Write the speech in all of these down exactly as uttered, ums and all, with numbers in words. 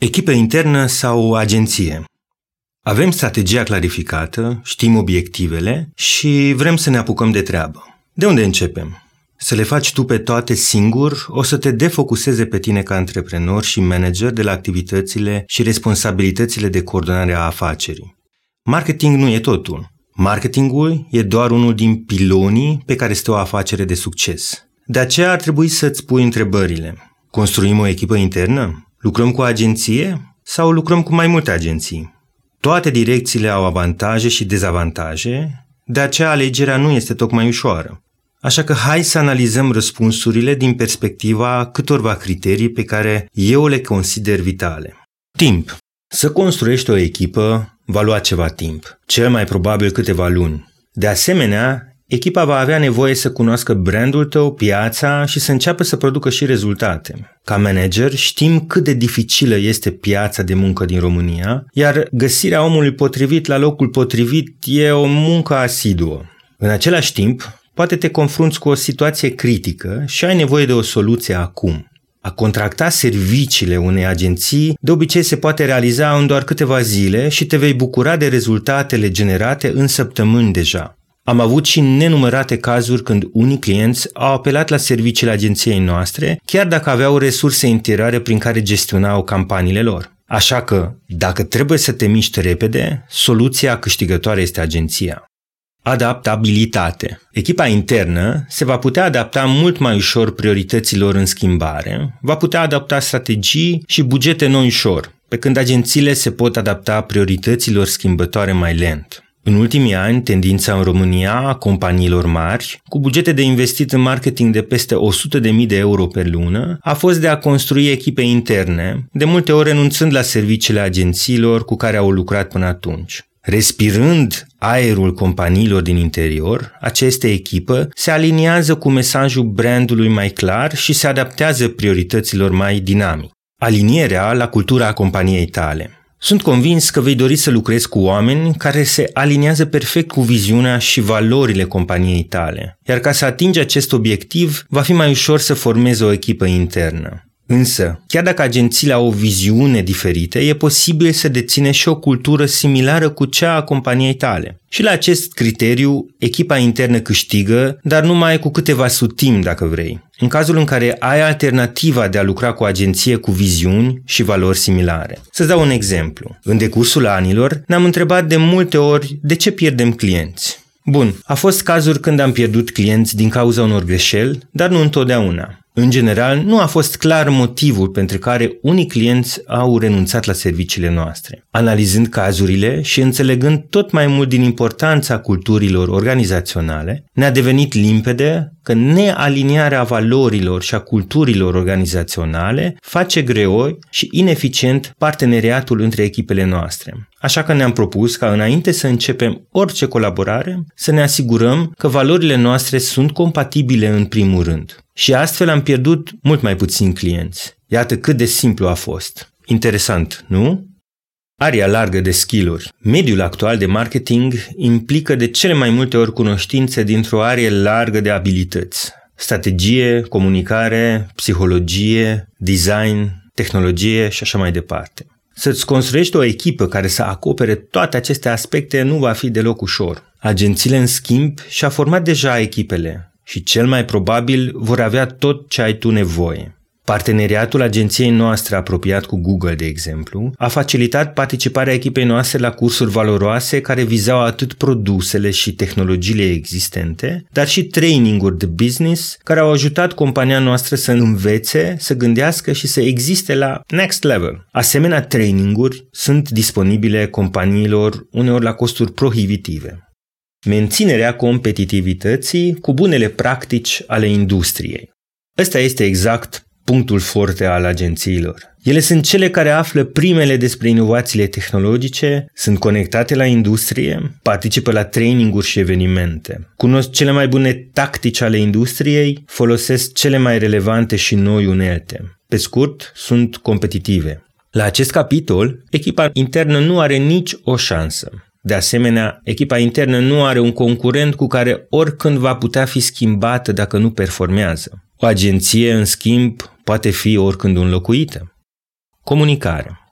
Echipă internă sau agenție? Avem strategia clarificată, știm obiectivele și vrem să ne apucăm de treabă. De unde începem? Să le faci tu pe toate singur o să te defocuseze pe tine ca antreprenor și manager de la activitățile și responsabilitățile de coordonare a afacerii. Marketing nu e totul. Marketingul e doar unul din pilonii pe care stă o afacere de succes. De aceea ar trebui să-ți pui întrebările. Construim o echipă internă? Lucrăm cu o agenție? Sau lucrăm cu mai multe agenții? Toate direcțiile au avantaje și dezavantaje, de aceea alegerea nu este tocmai ușoară. Așa că hai să analizăm răspunsurile din perspectiva câtorva criterii pe care eu le consider vitale. Timp. Să construiești o echipă va lua ceva timp, cel mai probabil câteva luni. De asemenea, echipa va avea nevoie să cunoască brandul tău, piața și să înceapă să producă și rezultate. Ca manager știm cât de dificilă este piața de muncă din România, iar găsirea omului potrivit la locul potrivit e o muncă asiduă. În același timp, poate te confrunți cu o situație critică și ai nevoie de o soluție acum. A contracta serviciile unei agenții de obicei se poate realiza în doar câteva zile și te vei bucura de rezultatele generate în săptămâni deja. Am avut și nenumărate cazuri când unii clienți au apelat la serviciile agenției noastre, chiar dacă aveau resurse interioare prin care gestionau campaniile lor. Așa că, dacă trebuie să te miști repede, soluția câștigătoare este agenția. Adaptabilitate. Echipa internă se va putea adapta mult mai ușor priorităților în schimbare, va putea adapta strategii și bugete noi ușor, pe când agențiile se pot adapta priorităților schimbătoare mai lent. În ultimii ani, tendința în România a companiilor mari, cu bugete de investit în marketing de peste o sută de mii de euro pe lună, a fost de a construi echipe interne, de multe ori renunțând la serviciile agențiilor cu care au lucrat până atunci. Respirând aerul companiilor din interior, această echipă se aliniază cu mesajul brandului mai clar și se adaptează priorităților mai dinamic. Alinierea la cultura companiei tale. Sunt convins că vei dori să lucrezi cu oameni care se aliniază perfect cu viziunea și valorile companiei tale, iar ca să atingi acest obiectiv, va fi mai ușor să formezi o echipă internă. Însă, chiar dacă agențiile au o viziune diferită, e posibil să deține și o cultură similară cu cea a companiei tale. Și la acest criteriu, echipa internă câștigă, dar numai cu câteva sutimi dacă vrei. În cazul în care ai alternativa de a lucra cu o agenție cu viziuni și valori similare. Să-ți dau un exemplu. În decursul anilor, ne-am întrebat de multe ori de ce pierdem clienți. Bun, a fost cazuri când am pierdut clienți din cauza unor greșeli, dar nu întotdeauna. În general, nu a fost clar motivul pentru care unii clienți au renunțat la serviciile noastre. Analizând cazurile și înțelegând tot mai mult din importanța culturilor organizaționale, ne-a devenit limpede că nealiniarea valorilor și a culturilor organizaționale face greoi și ineficient parteneriatul între echipele noastre. Așa că ne-am propus ca înainte să începem orice colaborare, să ne asigurăm că valorile noastre sunt compatibile în primul rând. Și astfel am pierdut mult mai puțini clienți. Iată cât de simplu a fost. Interesant, nu? Aria largă de skill-uri. Mediul actual de marketing implică de cele mai multe ori cunoștințe dintr-o arie largă de abilități. Strategie, comunicare, psihologie, design, tehnologie și așa mai departe. Să-ți construiești o echipă care să acopere toate aceste aspecte nu va fi deloc ușor. Agențiile, în schimb, și-a format deja echipele și cel mai probabil vor avea tot ce ai tu nevoie. Parteneriatul agenției noastre apropiat cu Google, de exemplu, a facilitat participarea echipei noastre la cursuri valoroase care vizau atât produsele și tehnologiile existente, dar și traininguri de business care au ajutat compania noastră să învețe, să gândească și să existe la next level. Asemenea, traininguri sunt disponibile companiilor uneori la costuri prohibitive. Menținerea competitivității cu bunele practici ale industriei. Ăsta este exact punctul forte al agențiilor. Ele sunt cele care află primele despre inovațiile tehnologice, sunt conectate la industrie, participă la traininguri și evenimente, cunosc cele mai bune tactici ale industriei, folosesc cele mai relevante și noi unelte. Pe scurt, sunt competitive. La acest capitol, echipa internă nu are nici o șansă. De asemenea, echipa internă nu are un concurent cu care oricând va putea fi schimbată dacă nu performează. O agenție, în schimb, poate fi oricând înlocuită. Comunicare.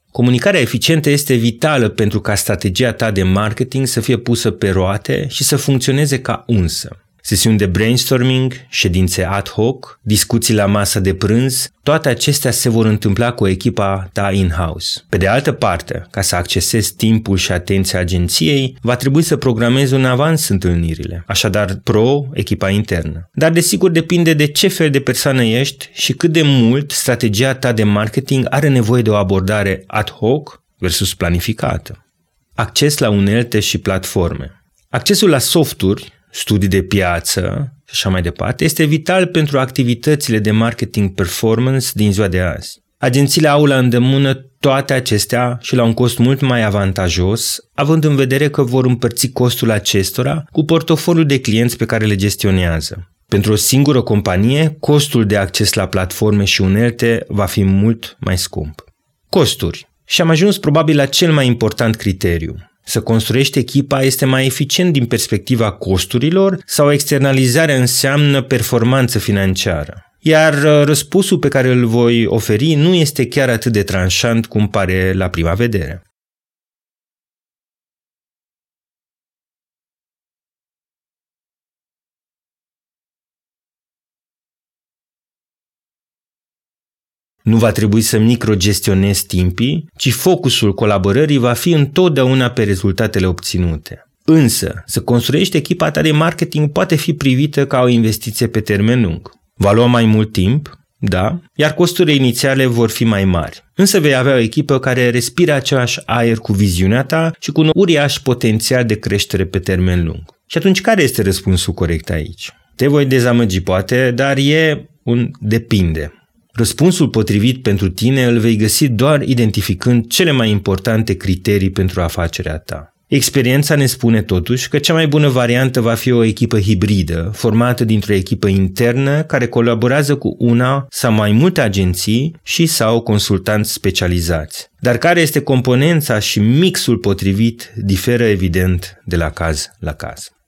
Comunicarea eficientă este vitală pentru ca strategia ta de marketing să fie pusă pe roate și să funcționeze ca unsă. Sesiuni de brainstorming, ședințe ad hoc, discuții la masă de prânz, toate acestea se vor întâmpla cu echipa ta in-house. Pe de altă parte, ca să accesezi timpul și atenția agenției, va trebui să programezi în avans întâlnirile, așadar pro echipa internă. Dar desigur depinde de ce fel de persoană ești și cât de mult strategia ta de marketing are nevoie de o abordare ad hoc versus planificată. Acces la unelte și platforme. Accesul la softuri, studii de piață și așa mai departe, este vital pentru activitățile de marketing performance din ziua de azi. Agențiile au la îndemână toate acestea și la un cost mult mai avantajos, având în vedere că vor împărți costul acestora cu portofoliul de clienți pe care le gestionează. Pentru o singură companie, costul de acces la platforme și unelte va fi mult mai scump. Costuri. Și am ajuns probabil la cel mai important criteriu. Să construiești echipa este mai eficient din perspectiva costurilor sau externalizarea înseamnă performanță financiară? Iar răspunsul pe care îl voi oferi nu este chiar atât de tranșant cum pare la prima vedere. Nu va trebui să microgestionezi timpii, ci focusul colaborării va fi întotdeauna pe rezultatele obținute. Însă, să construiești echipa ta de marketing poate fi privită ca o investiție pe termen lung. Va lua mai mult timp, da, iar costurile inițiale vor fi mai mari. Însă vei avea o echipă care respiră același aer cu viziunea ta și cu un uriaș potențial de creștere pe termen lung. Și atunci, care este răspunsul corect aici? Te voi dezamăgi poate, dar e un depinde. Răspunsul potrivit pentru tine îl vei găsi doar identificând cele mai importante criterii pentru afacerea ta. Experiența ne spune totuși că cea mai bună variantă va fi o echipă hibridă, formată dintr-o echipă internă care colaborează cu una sau mai multe agenții și sau consultanți specializați. Dar care este componența și mixul potrivit diferă evident de la caz la caz.